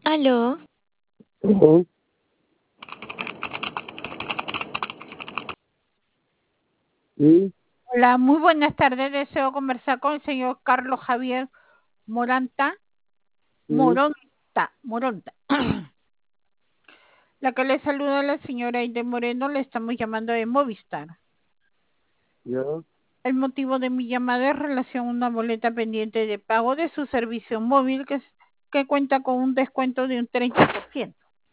Aló, Ujú. Sí, Hola, muy buenas tardes. Deseo conversar con el señor Carlos Javier Moranta. sí, Moronta. La que le saluda a la señora Aide Moreno, le estamos llamando de Movistar. ya, El motivo de mi llamada es relación a una boleta pendiente de pago de su servicio móvil que cuenta con un descuento de un 30%.